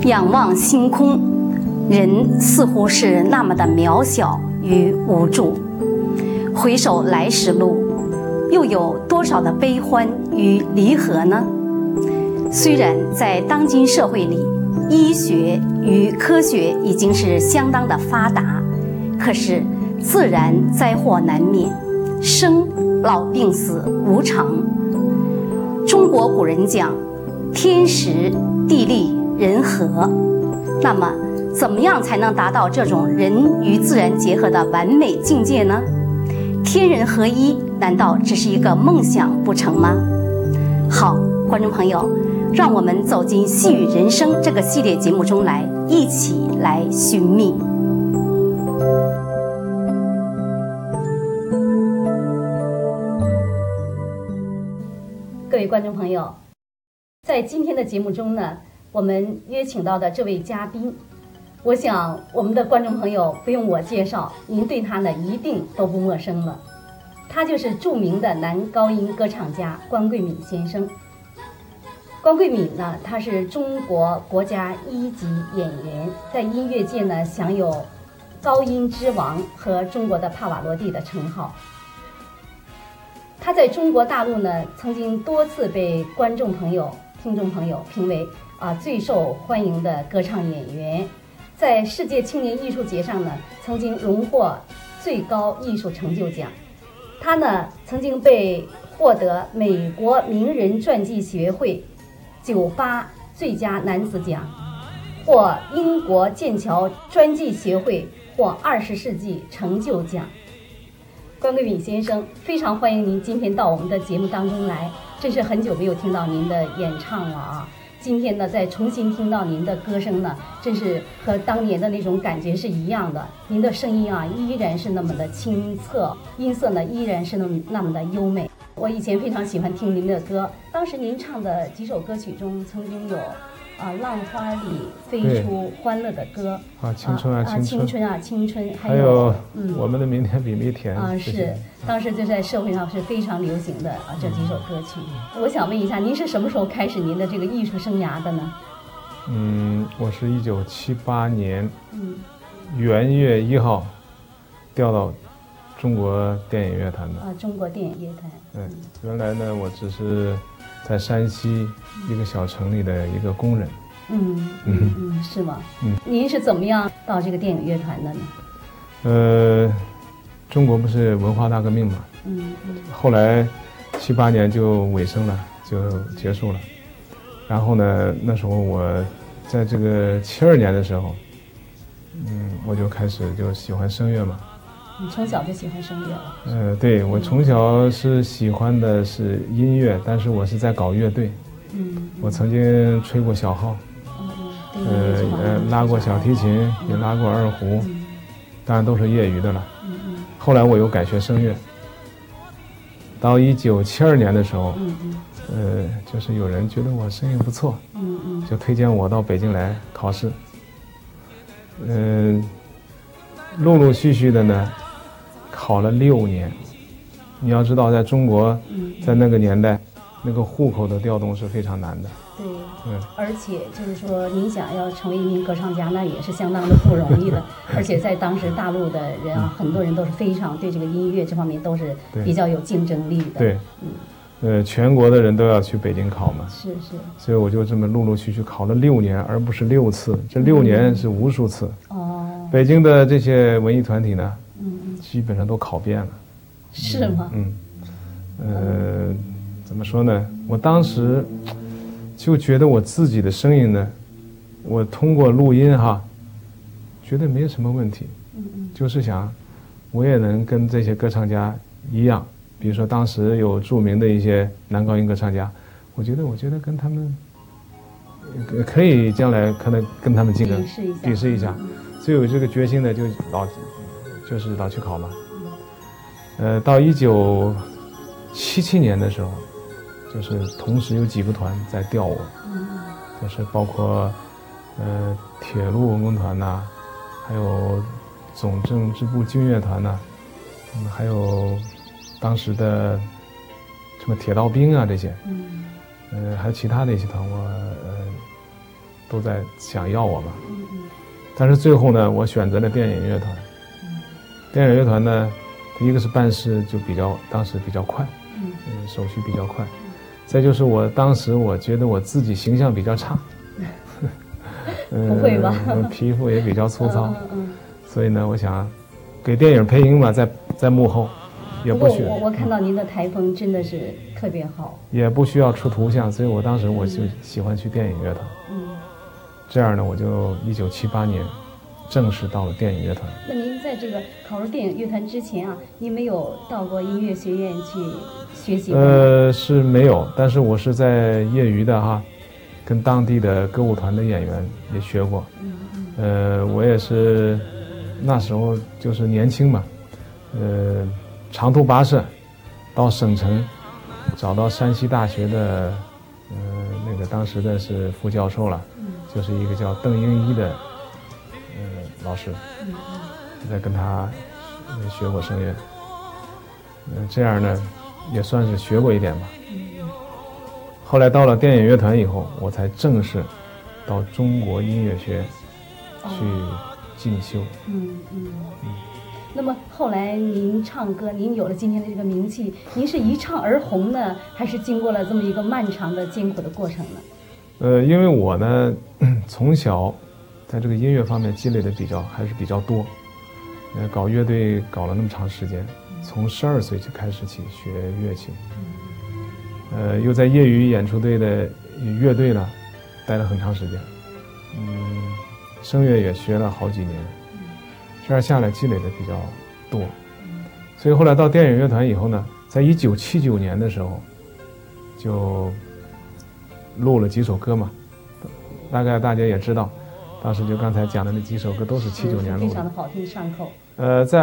仰望星空，人似乎是那么的渺小与无助。回首来时路，又有多少的悲欢与离合呢？虽然在当今社会里，医学与科学已经是相当的发达，可是自然灾祸难免，生老病死无常。中国古人讲天时地利人和，那么怎么样才能达到这种人与自然结合的完美境界呢？天人合一难道只是一个梦想不成吗？好，观众朋友，让我们走进《细语人生》这个系列节目中来，一起来寻觅。各位观众朋友，在今天的节目中呢，我们约请到的这位嘉宾，我想我们的观众朋友不用我介绍，您对他呢一定都不陌生了。他就是著名的男高音歌唱家关桂敏先生。关桂敏呢，他是中国国家一级演员，在音乐界呢享有高音之王和中国的帕瓦罗蒂的称号。他在中国大陆呢，曾经多次被观众朋友、听众朋友评为最受欢迎的歌唱演员。在世界青年艺术节上呢，曾经荣获最高艺术成就奖。他呢，曾经被获得美国名人传记协会98最佳男子奖，获英国剑桥专辑协会获20世纪成就奖。关桂敏先生，非常欢迎您今天到我们的节目当中来，真是很久没有听到您的演唱了啊！今天呢，再重新听到您的歌声呢，真是和当年的那种感觉是一样的。您的声音依然是那么的清澈，音色呢依然是那么的优美。我以前非常喜欢听您的歌，当时您唱的几首歌曲中曾经有浪花里飞出欢乐的歌青春啊青春啊青春， 还有我们的明天比蜜甜是当时就在社会上是非常流行的这几首歌曲。我想问一下，您是什么时候开始您的这个艺术生涯的呢？ 我是1978年元月1号调到中国电影乐团的中国电影乐团。 原来呢，我只是在山西一个小城里的一个工人。 是吗？您是怎么样到这个电影乐团的呢？ 中国不是文化大革命嘛，后来78年就尾声了，就结束了。然后呢，那时候我在这个72年的时候，我就开始就喜欢声乐嘛。 你从小就喜欢声乐了？ 对，我从小是喜欢的是音乐，但是我是在搞乐队。我曾经吹过小号，拉过小提琴，也拉过二胡，当然都是业余的了。后来我又改学声乐。到1972年的时候，就是有人觉得我声音不错，就推荐我到北京来考试。陆陆续续的呢，考了6年。你要知道，在中国，在那个年代，那个户口的调动是非常难的。 对，而且就是说，您想要成为一名歌唱家，那也是相当的不容易的。而且在当时大陆的人很多人都是非常对这个音乐这方面都是比较有竞争力的。 对，全国的人都要去北京考嘛。 是。 所以我就这么陆陆续续考了6年，而不是6次。这6年是无数次。北京的这些文艺团体呢，基本上都考遍了。 是吗？ 怎么说呢？我当时就觉得我自己的声音呢，我通过录音觉得没有什么问题。就是想，我也能跟这些歌唱家一样，比如说当时有著名的一些男高音歌唱家，我觉得跟他们可以将来可能跟他们竞争，比试一下。所以有这个决心呢，就是老去考嘛。到1977年的时候，就是同时有几个团在调我，就是包括铁路文工团呐，还有总政治部军乐团呐，还有当时的什么铁道兵啊这些，还有其他的一些团，我都在想要我嘛。但是最后呢，我选择了电影乐团。电影乐团呢，第一个是办事就当时比较快，手续比较快。再就是当时我觉得我自己形象比较差， 不会吧？ 皮肤也比较粗糙，所以呢，我想给电影配音嘛，在幕后，也不需要。 我看到您的台风真的是特别好， 也不需要出图像，所以我当时我就喜欢去电影乐团。这样呢，我就1978年正式到了电影乐团。 那您在这个考入电影乐团之前啊，您没有到过音乐学院去学习过？ 是没有，但是我是在业余的哈，跟当地的歌舞团的演员也学过。我也是那时候就是年轻嘛，长途跋涉到省城，找到山西大学的那个当时的是副教授了，就是一个叫邓英一的老师，在跟他学过声乐。这样呢也算是学过一点吧。后来到了电影乐团以后，我才正式到中国音乐学去进修。 那么后来您唱歌，您有了今天的这个名气，您是一唱而红呢，还是经过了这么一个漫长的艰苦的过程呢？ 因为我呢从小在这个音乐方面积累的还是比较多，搞乐队搞了那么长时间，从12岁就开始学乐器，又在业余演出队的乐队呢待了很长时间，声乐也学了好几年，这样下来积累的比较多，所以后来到电影乐团以后呢，在1979年的时候就录了几首歌嘛，大概大家也知道，当时就刚才讲的那几首歌都是79年录的， 非常的好听上口。 在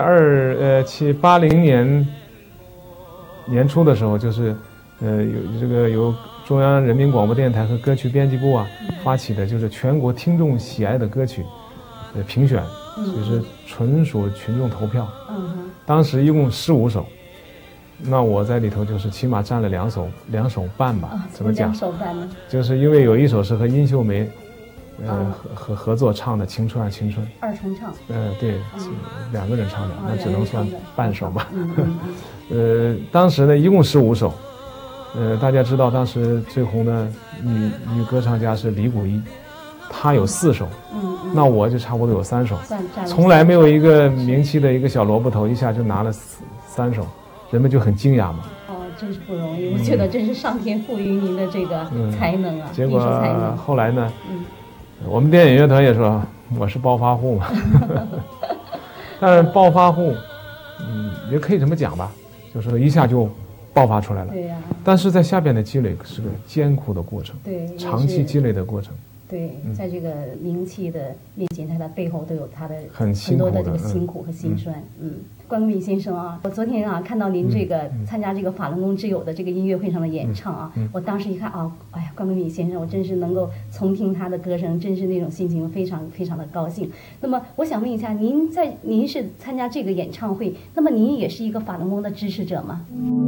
80年年初的时候，就是由中央人民广播电台和歌曲编辑部啊发起的，就是全国听众喜爱的歌曲评选，就是纯属群众投票。当时一共15首，那我在里头就是起码占了两首半吧。怎么讲？2 首半呢？ 就是因为有一首是和殷秀梅合作唱的《青春啊青春》， 二重唱。 对，2个人唱的，那只能算半首吧。当时呢一共15首，大家知道当时最红的女歌唱家是李谷一，她有4首，那我就差不多有3首，从来没有一个名气的一个小萝卜头一下就拿了3首，人们就很惊讶嘛。 真是不容易，我觉得真是上天赋予您的这个才能啊。 结果后来呢，我们电影乐团也说我是暴发户嘛，但是暴发户，也可以这么讲吧，就是一下就爆发出来了。 对呀。 但是在下边的积累是个艰苦的过程， 对， 长期积累的过程。 对，在这个名气的面前，它的背后都有它的很多的这个辛苦和辛酸。关公敏先生啊，我昨天啊看到您这个参加这个法轮功之友的这个音乐会上的演唱啊，我当时一看啊，哎呀，关公敏先生，我真是能够从听他的歌声，真是那种心情非常非常的高兴。那么我想问一下，您是参加这个演唱会，那么您也是一个法轮功的支持者吗？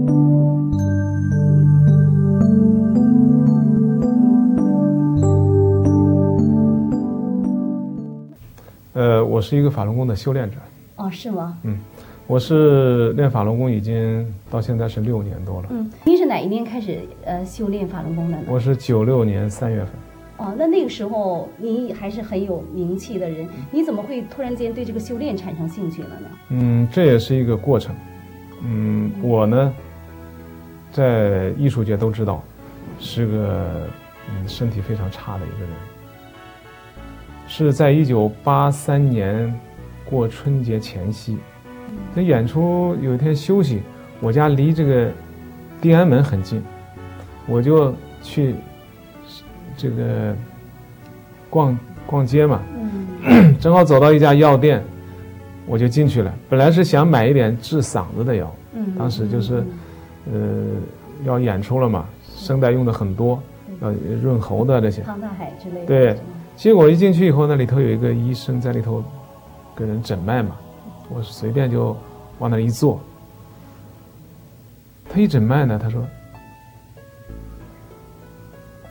我是一个法轮功的修炼者。 是吗？ 我是练法轮功已经到现在是6年多了。 您是哪一年开始修炼法轮功的呢？ 我是96年3月份。 那个时候您还是很有名气的人，你怎么会突然间对这个修炼产生兴趣了呢？ 这也是一个过程。我呢，在艺术界都知道，是个身体非常差的一个人。是在1983年过春节前夕，这演出有一天休息，我家离这个地安门很近，我就去这个逛街嘛，正好走到一家药店，我就进去了。本来是想买一点治嗓子的药，当时就是要演出了嘛，声带用的很多，要润喉的这些， 康大海之类的。 对。结果一进去以后，那里头有一个医生在里头跟人诊脉嘛，我随便就往那里一坐。他一诊脉呢，他说：“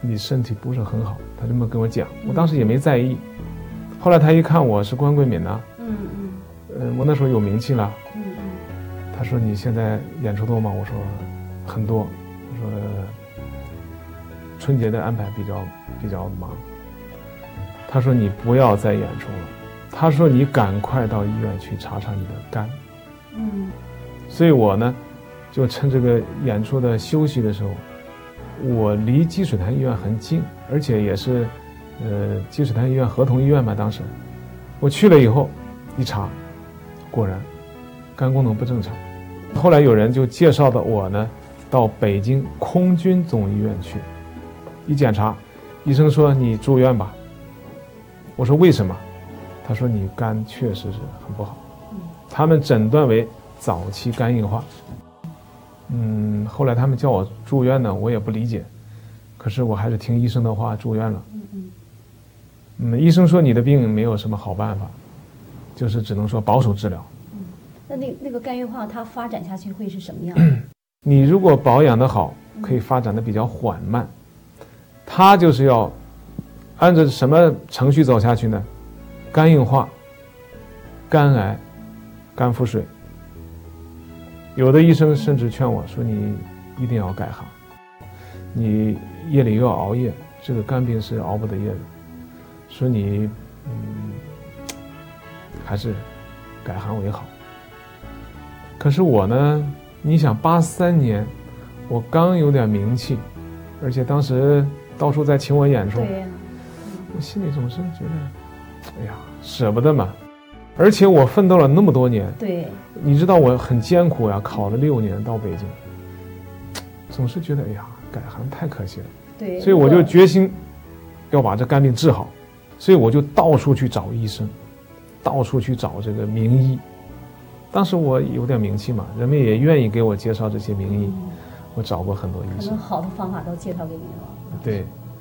你身体不是很好，他这么跟我讲，我当时也没在意。后来他一看我是关桂敏呢，我那时候有名气了，他说你现在演出多吗？我说很多，我说春节的安排比较忙。他说你不要再演出了，他说你赶快到医院去查查你的肝。所以我呢就趁这个演出的休息的时候，我离积水潭医院很近，而且也是积水潭医院合同医院嘛，当时我去了以后一查，果然肝功能不正常。后来有人就介绍的我呢到北京空军总医院去，一检查医生说你住院吧。我说为什么？他说你肝确实是很不好，他们诊断为早期肝硬化。后来他们叫我住院呢，我也不理解，可是我还是听医生的话住院了。医生说你的病没有什么好办法，就是只能说保守治疗。 那个肝硬化它发展下去会是什么样？ 你如果保养得好，可以发展的比较缓慢。它就是要按照什么程序走下去呢？肝硬化、肝癌、肝腹水。有的医生甚至劝我说你一定要改行，你夜里又要熬夜，这个肝病是熬不得夜的，说你还是改行为好。可是我呢，你想83年我刚有点名气，而且当时到处在请我演出，我心里总是觉得哎呀舍不得嘛。而且我奋斗了那么多年， 对， 你知道我很艰苦呀，考了6年到北京，总是觉得哎呀改行太可惜了。 对， 所以我就决心要把这肝病治好，所以我就到处去找医生，到处去找这个名医。当时我有点名气嘛，人们也愿意给我介绍这些名医，我找过很多医生， 可能好的方法都介绍给你了。 对，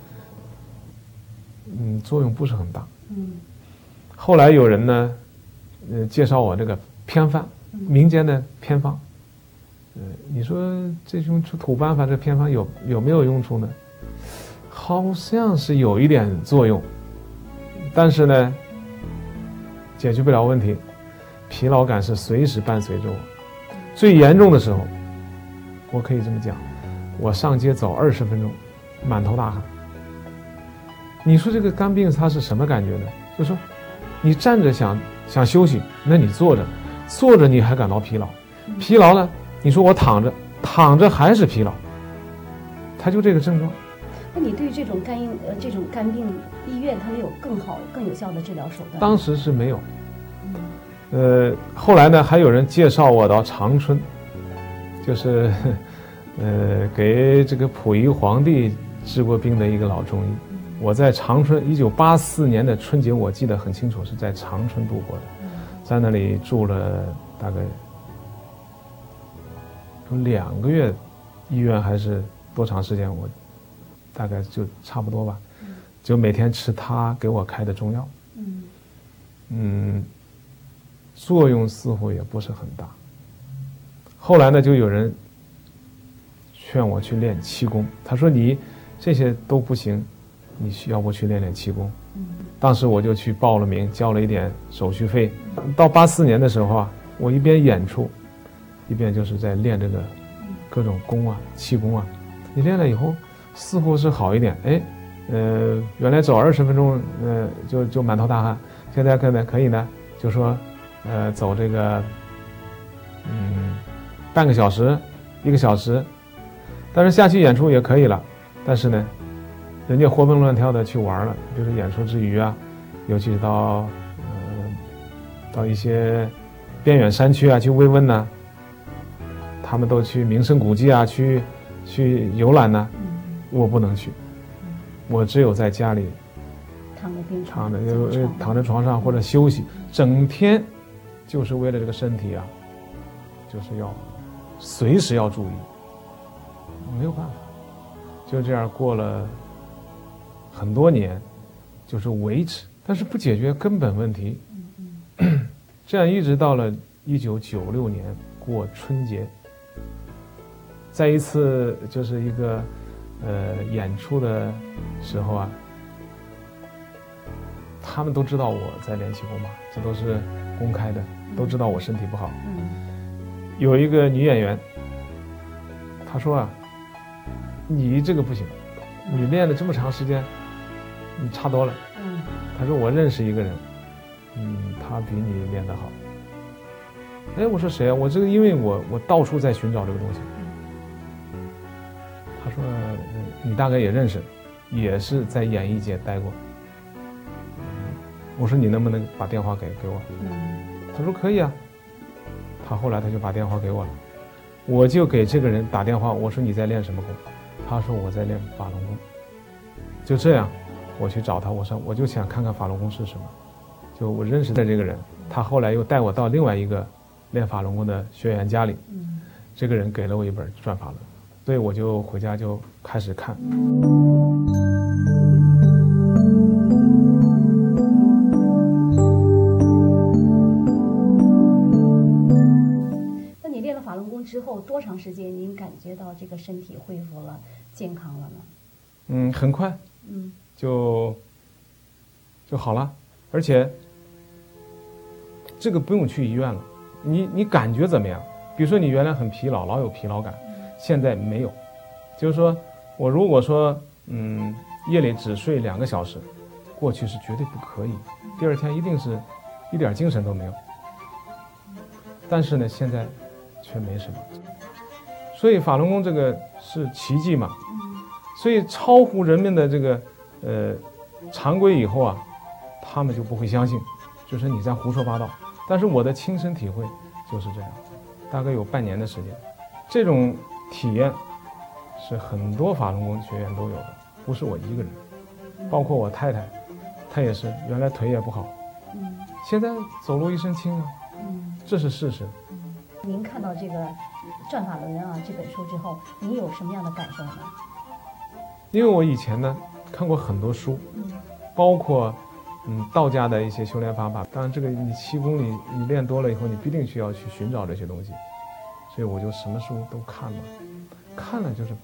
作用不是很大。后来有人呢介绍我这个偏方，民间的偏方。你说这种土办法，这偏方有没有用处呢？好像是有一点作用，但是呢解决不了问题，疲劳感是随时伴随着我。最严重的时候，我可以这么讲，我上街走20分钟，满头大汗。你说这个肝病它是什么感觉呢？就是说你站着想休息，那你坐着你还感到疲劳，疲劳呢你说我躺着还是疲劳，它就这个症状。 那你对这种肝病，医院它没有更好更有效的治疗手段？ 当时是没有。后来呢还有人介绍我到长春，就是给这个溥仪皇帝治过病的一个老中医。我在长春1984年的春节我记得很清楚，是在长春度过的，在那里住了大概有2个月，医院还是多长时间我大概就差不多吧，就每天吃他给我开的中药。作用似乎也不是很大。后来呢就有人劝我去练气功，他说你这些都不行，你要不去练气功。当时我就去报了名，交了一点手续费。到84年的时候啊，我一边演出一边就是在练这个各种功啊气功啊。你练了以后似乎是好一点，原来走20分钟就满头大汗，现在可以呢就说走这个半个小时1个小时，但是下去演出也可以了。但是呢人家活蹦乱跳的去玩了，比如说演出之余啊，尤其是到一些边远山区啊去慰问呢，他们都去名胜古迹啊去游览呢，我不能去，我只有在家里躺在床上或者休息，整天就是为了这个身体啊，就是要随时要注意，没有办法，就这样过了很多年，就是维持，但是不解决根本问题。这样一直到了1996年过春节，在一次就是一个演出的时候啊，他们都知道我在练气功嘛，这都是公开的，都知道我身体不好。有一个女演员，她说啊，你这个不行，你练了这么长时间，你差多了。她说我认识一个人，他比你练得好。哎，我说谁啊？我这个因为我到处在寻找这个东西。他说你大概也认识，也是在演艺界待过。我说你能不能把电话给我？他说可以啊。后来他就把电话给我了，我就给这个人打电话，我说你在练什么功？他说我在练法轮功。就这样，我去找他，我说我就想看看法轮功是什么。就我认识的这个人，他后来又带我到另外一个练法轮功的学员家里，这个人给了我一本《转法轮》，所以我就回家就开始看。 那你练了法轮功之后，多长时间您感觉到这个身体恢复了、健康了呢？ 很快，就好了，而且这个不用去医院了。你感觉怎么样？比如说你原来很疲劳，老有疲劳感，现在没有。就是说我如果说夜里只睡2个小时，过去是绝对不可以，第二天一定是一点精神都没有。但是呢，现在却没什么。所以法轮功这个是奇迹嘛，所以超乎人们的这个常规以后啊，他们就不会相信，就是你在胡说八道。但是我的亲身体会就是这样，大概有半年的时间，这种体验是很多法轮功学员都有的，不是我一个人，包括我太太，她也是原来腿也不好，现在走路一身轻啊，这是事实。 您看到这个《转法轮》啊这本书之后，您有什么样的感受呢？ 因为我以前呢看过很多书，包括道家的一些修炼方法。当然这个你气功你练多了以后，你必定需要去寻找这些东西，所以我就什么书都看了，看了就是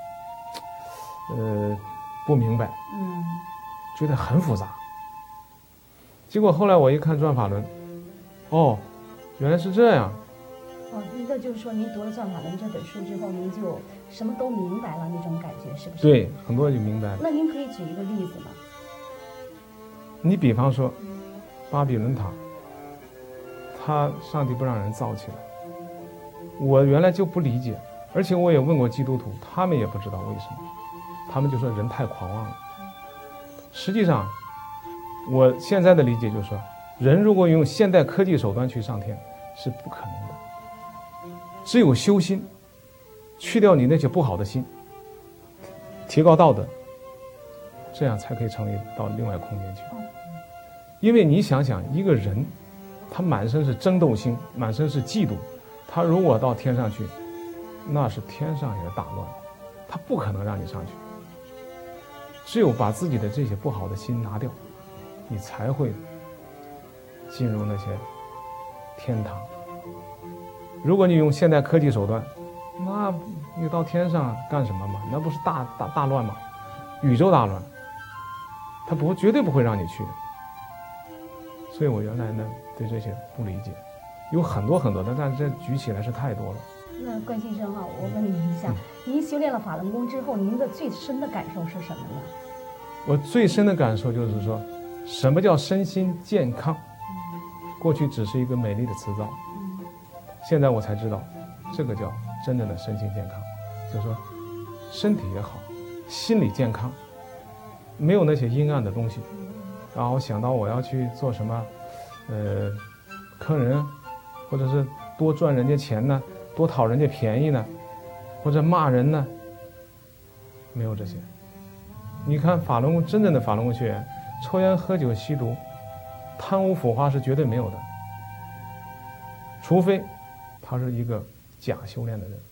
不明白，觉得很复杂。结果后来我一看《转法轮》，原来是这样。 那就是说您读了《转法轮》这本书之后，您就什么都明白了，那种感觉是不是？ 对，很多人就明白了。 那您可以举一个例子吗？ 你比方说巴比伦塔，他上帝不让人造起来，我原来就不理解，而且我也问过基督徒，他们也不知道为什么，他们就说人太狂妄了。实际上我现在的理解就是说，人如果用现代科技手段去上天是不可能的，只有修心，去掉你那些不好的心，提高道德，这样才可以成为到另外空间去。因为你想想，一个人他满身是争斗心，满身是嫉妒，他如果到天上去，那是天上也大乱，他不可能让你上去。只有把自己的这些不好的心拿掉，你才会进入那些天堂。如果你用现代科技手段，那你到天上干什么嘛？那不是大乱吗？宇宙大乱，他绝对不会让你去的。所以我原来呢对这些不理解，有很多的，但这举起来是太多了。 那关先生我问您一下，您修炼了法轮功之后，您的最深的感受是什么呢？ 我最深的感受就是说，什么叫身心健康？过去只是一个美丽的词藻，现在我才知道，这个叫真正的身心健康，就是说身体也好，心理健康，没有那些阴暗的东西。然后想到我要去做什么坑人，或者是多赚人家钱呢，多讨人家便宜呢，或者骂人呢，没有这些。你看法轮功真正的法轮功学员，抽烟喝酒吸毒贪污腐化是绝对没有的，除非他是一个假修炼的人。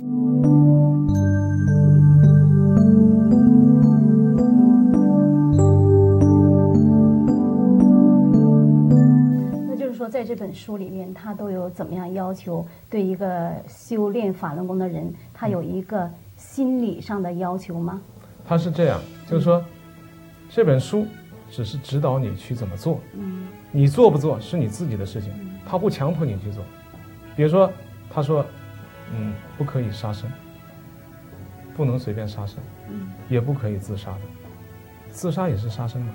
在这本书里面，他都有怎么样要求对一个修炼法轮功的人，他有一个心理上的要求吗？ 它是这样，就是说，这本书只是指导你去怎么做，你做不做是你自己的事情，他不强迫你去做。比如说，他说，不可以杀生，不能随便杀生，也不可以自杀的，自杀也是杀生嘛。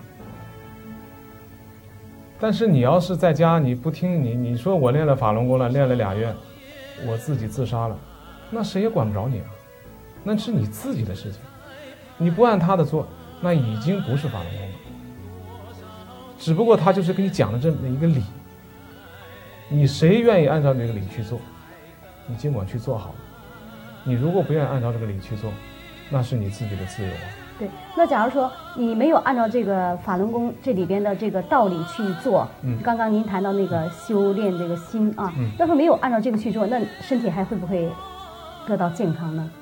但是你要是在家，你不听你说我练了法轮功了，练了2月，我自己自杀了，那谁也管不着你啊，那是你自己的事情。你不按他的做，那已经不是法轮功了。只不过他就是给你讲了这么一个理，你谁愿意按照这个理去做，你尽管去做好了。你如果不愿意按照这个理去做，那是你自己的自由啊。 对，那假如说你没有按照这个法轮功这里边的这个道理去做，刚刚您谈到那个修炼这个心啊，要是没有按照这个去做，那身体还会不会得到健康呢？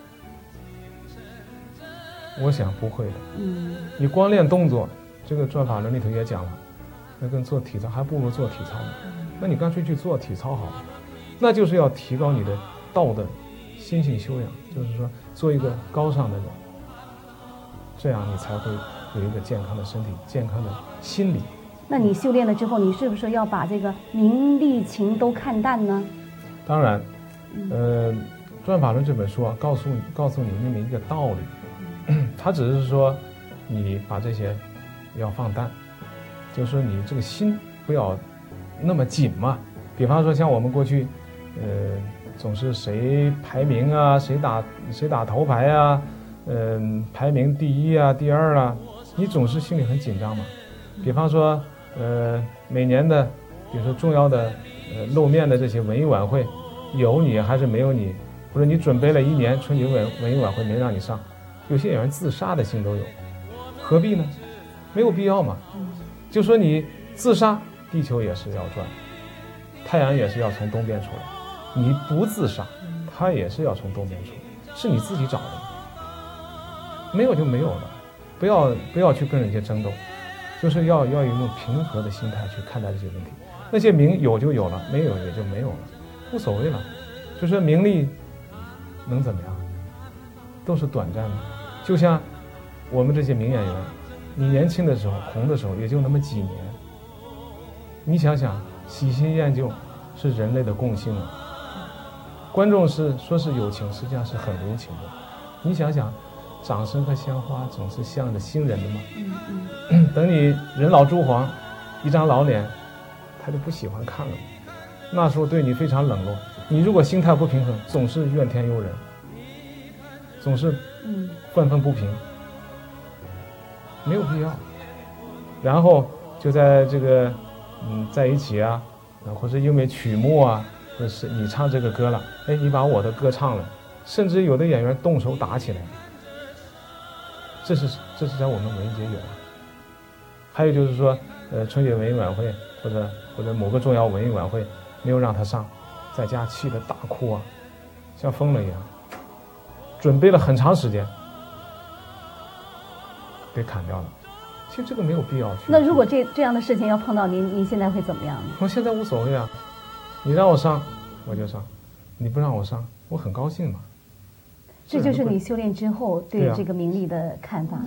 我想不会的。你光练动作，这个转法轮里头也讲了，那跟做体操还不如做体操呢。那你干脆去做体操好了，那就是要提高你的道德、心性修养，就是说做一个高尚的人，这样你才会有一个健康的身体、健康的心理。 那你修炼了之后，你是不是要把这个名利情都看淡呢？ 当然，转法轮这本书啊，告诉你那么一个道理。他只是说你把这些要放淡，就是说你这个心不要那么紧嘛。比方说像我们过去总是谁排名啊，谁打头牌啊，排名第1啊第2啊，你总是心里很紧张嘛。比方说每年的比如说重要的露面的这些文艺晚会，有你还是没有你，或者你准备了1年春节文艺晚会没让你上，有些演员自杀的心都有，何必呢？没有必要嘛。就说你自杀，地球也是要转，太阳也是要从东边出来，你不自杀，它也是要从东边出来，是你自己找的，没有就没有了，不要去跟人家争斗，就是要用平和的心态去看待这些问题。那些名有就有了，没有也就没有了，无所谓了。就是名利能怎么样？都是短暂的。就像我们这些名演员，你年轻的时候红的时候也就那么几年，你想想喜新厌旧是人类的共性啊。观众说是有情，实际上是很无情的。你想想，掌声和鲜花总是向着新人的嘛。等你人老珠黄，一张老脸，他就不喜欢看了。那时候对你非常冷落。你如果心态不平衡，总是怨天尤人，总是愤愤不平，没有必要。然后就在这个在一起啊，或者因为曲目啊，或者是你唱这个歌了，你把我的歌唱了，甚至有的演员动手打起来，这是在我们文艺界有啊。还有就是说春节文艺晚会或者某个重要文艺晚会没有让他上，在家气得大哭啊，像疯了一样，准备了很长时间，被砍掉了。其实这个没有必要去。 那如果这样的事情要碰到您现在会怎么样呢？ 我现在无所谓啊，你让我上我就上，你不让我上我很高兴嘛。 这就是你修炼之后对这个名利的看法。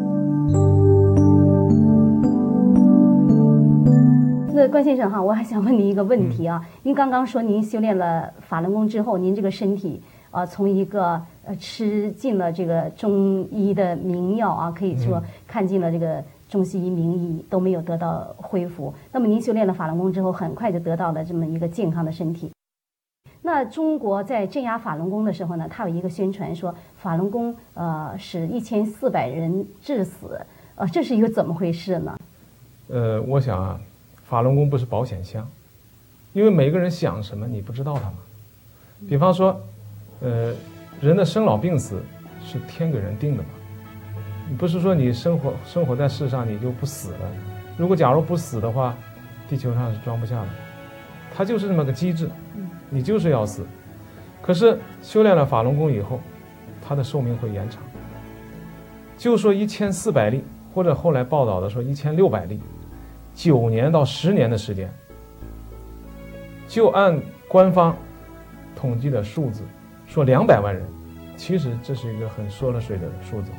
那关先生哈，我还想问您一个问题啊。您刚刚说您修炼了法轮功之后，您这个身体从一个吃尽了这个中医的名药啊，可以说看尽了这个中西医名医都没有得到恢复。那么您修炼了法轮功之后，很快就得到了这么一个健康的身体。那中国在镇压法轮功的时候呢，它有一个宣传说法轮功使1400人致死，这是一个怎么回事呢？ 我想啊，法轮功不是保险箱，因为每个人想什么你不知道他嘛。比方说人的生老病死是天给人定的嘛，你不是说你生活在世上你就不死了。如果假如不死的话，地球上是装不下的，它就是这么个机制，你就是要死。可是修炼了法轮功以后，它的寿命会延长，就说1400例，或者后来报道的说1600例，9年到10年的时间，就按官方统计的数字说200万人其实这是一个很说了水的数字。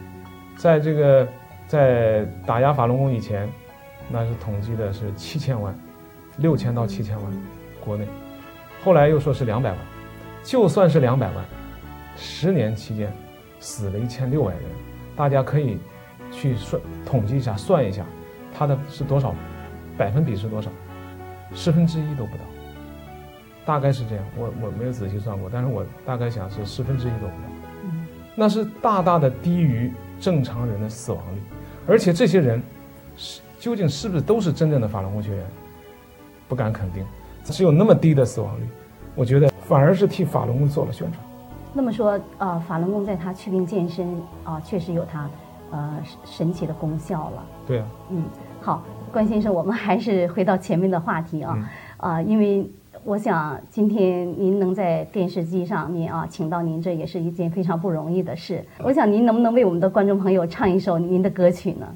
在打压法轮功以前，那是统计的是7000万，6000到7000万国内，后来又说是200万，就算是200万，10年期间死了1600人，大家可以去统计一下，算一下，它的是多少，百分比是多少，1/10都不到，大概是这样。我没有仔细算过，但是我大概想是1/10都不到，那是大大的低于正常人的死亡率。而且这些人究竟是不是都是真正的法轮功学员，不敢肯定。只有那么低的死亡率，我觉得反而是替法轮功做了宣传。 那么说，法轮功在它祛病健身确实有它神奇的功效了。 对啊。 好，关先生，我们还是回到前面的话题因为我想今天您能在电视机上面请到您，这也是一件非常不容易的事。我想您能不能为我们的观众朋友唱一首您的歌曲呢？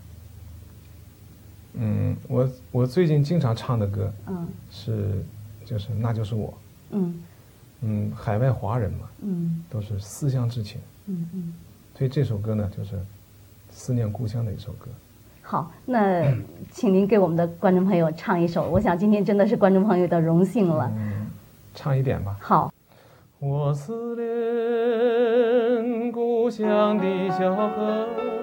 我最近经常唱的歌，就是那就是我，海外华人嘛，都是思乡之情，所以这首歌呢，就是思念故乡的一首歌。 好，那请您给我们的观众朋友唱一首，我想今天真的是观众朋友的荣幸了。 唱一点吧。 好。 我思念故乡的小河，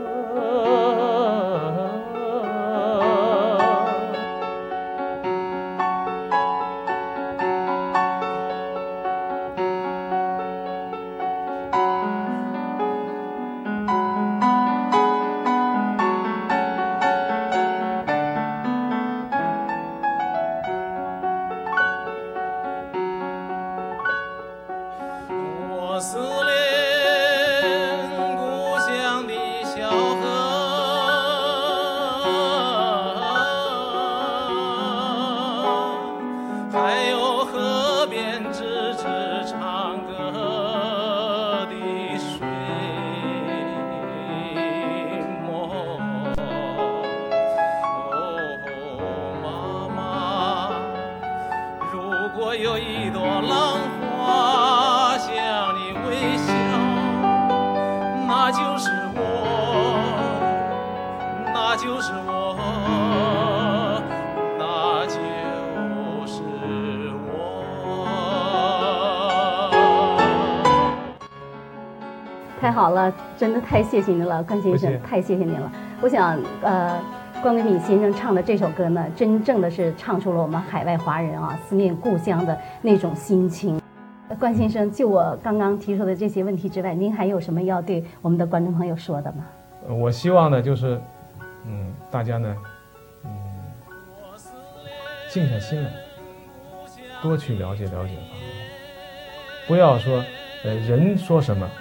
我思念故乡的小河，还有河边吱吱唱歌的水墨。妈妈，如果有一朵浪花向你微笑，那就是我，那就是我，那就是我。 太好了，真的太谢谢您了，关先生，太谢谢您了。我想，关伟敏先生唱的这首歌呢，真正的是唱出了我们海外华人思念故乡的那种心情。关先生，就我刚刚提出的这些问题之外，您还有什么要对我们的观众朋友说的吗？ 我希望呢，就是大家呢，静下心来，多去了解了解法轮功，不要说人说什么，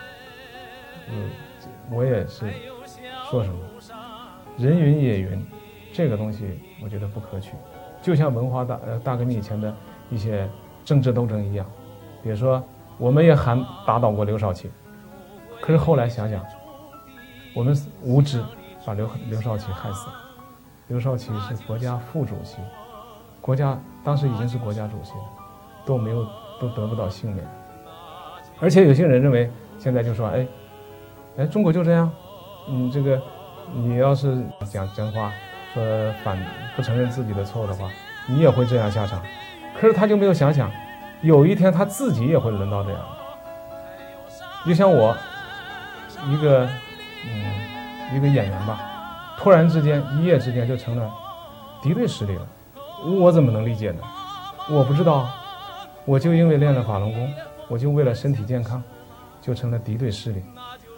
我也是说什么，人云也云，这个东西我觉得不可取。就像文化大革命以前的一些政治斗争一样，比如说我们也喊打倒过刘少奇，可是后来想想，我们无知把刘少奇害死了。刘少奇是国家副主席，国家当时已经是国家主席了，都得不到幸免。而且有些人认为现在就说中国就这样，这个你要是讲真话，说不承认自己的错误的话，你也会这样下场。可是他就没有想想，有一天他自己也会轮到这样。就像我一个演员吧，突然之间一夜之间就成了敌对势力了，我怎么能理解呢？我不知道，我就因为练了法轮功，我就为了身体健康，就成了敌对势力，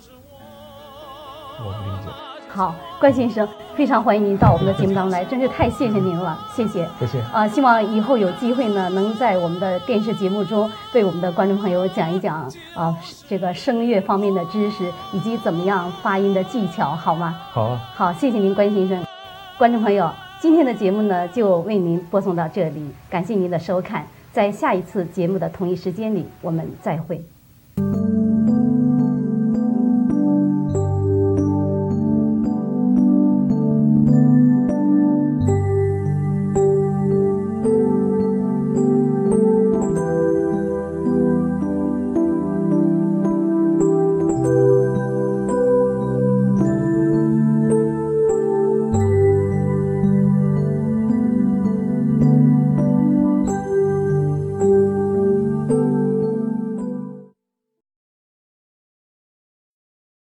我不理解。 好，关先生，非常欢迎您到我们的节目当中来，真是太谢谢您了，谢谢。 谢谢。 希望以后有机会呢，能在我们的电视节目中为我们的观众朋友讲一讲这个声乐方面的知识，以及怎么样发音的技巧，好吗？ 好啊。 好，谢谢您，关先生。观众朋友，今天的节目呢就为您播送到这里，感谢您的收看，在下一次节目的同一时间里，我们再会。